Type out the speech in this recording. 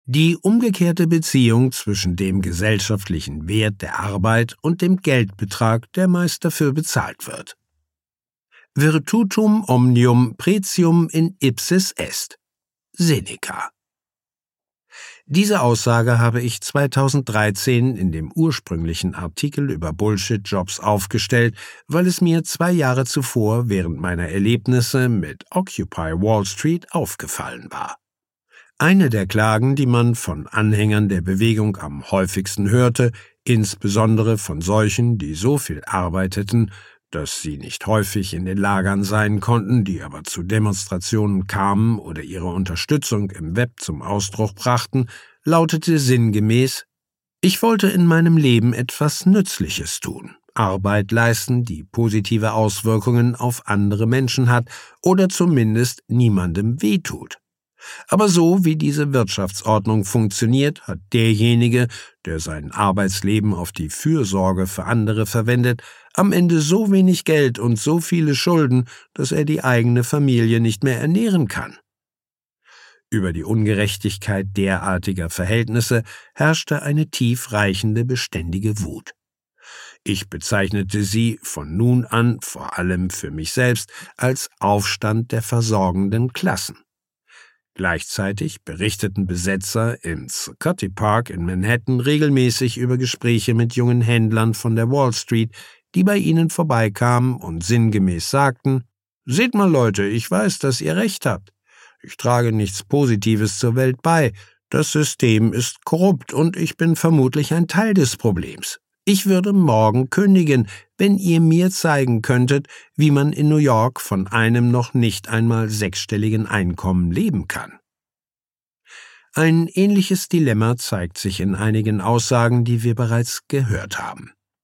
Die umgekehrte Beziehung zwischen dem gesellschaftlichen Wert der Arbeit und dem Geldbetrag, der meist dafür bezahlt wird. Virtutum omnium pretium in ipsis est. Seneca. Diese Aussage habe ich 2013 in dem ursprünglichen Artikel über Bullshit-Jobs aufgestellt, weil es mir 2 Jahre zuvor während meiner Erlebnisse mit Occupy Wall Street aufgefallen war. Eine der Klagen, die man von Anhängern der Bewegung am häufigsten hörte, insbesondere von solchen, die so viel arbeiteten, dass sie nicht häufig in den Lagern sein konnten, die aber zu Demonstrationen kamen oder ihre Unterstützung im Web zum Ausdruck brachten, lautete sinngemäß: Ich wollte in meinem Leben etwas Nützliches tun, Arbeit leisten, die positive Auswirkungen auf andere Menschen hat oder zumindest niemandem wehtut. Aber so wie diese Wirtschaftsordnung funktioniert, hat derjenige, der sein Arbeitsleben auf die Fürsorge für andere verwendet, am Ende so wenig Geld und so viele Schulden, dass er die eigene Familie nicht mehr ernähren kann. Über die Ungerechtigkeit derartiger Verhältnisse herrschte eine tiefreichende, beständige Wut. Ich bezeichnete sie von nun an, vor allem für mich selbst, als Aufstand der versorgenden Klassen. Gleichzeitig berichteten Besetzer im Zuccotti Park in Manhattan regelmäßig über Gespräche mit jungen Händlern von der Wall Street, die bei ihnen vorbeikamen und sinngemäß sagten: »Seht mal, Leute, ich weiß, dass ihr recht habt. Ich trage nichts Positives zur Welt bei. Das System ist korrupt und ich bin vermutlich ein Teil des Problems. Ich würde morgen kündigen, wenn ihr mir zeigen könntet, wie man in New York von einem noch nicht einmal 6-stelligen Einkommen leben kann.« Ein ähnliches Dilemma zeigt sich in einigen Aussagen, die wir bereits gehört haben.